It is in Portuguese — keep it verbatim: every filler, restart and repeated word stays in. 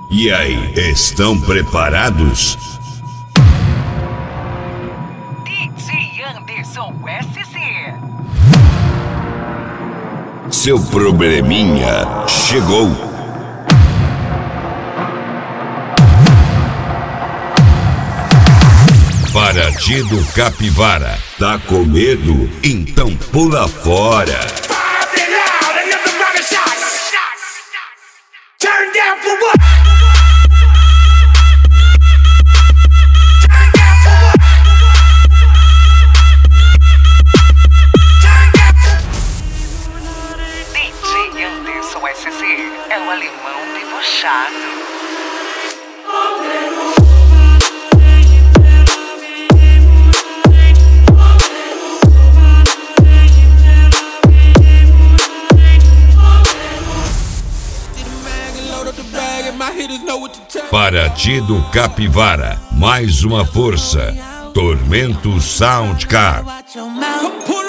E aí, estão preparados? D J Anderson S C. Seu probleminha chegou. Paraty do Capivara. Tá com medo? Então pula fora. Turn down for what? D J Anderson S C é o alemão debochado. Paraty do Capivara, mais uma força. Tormento Soundcar.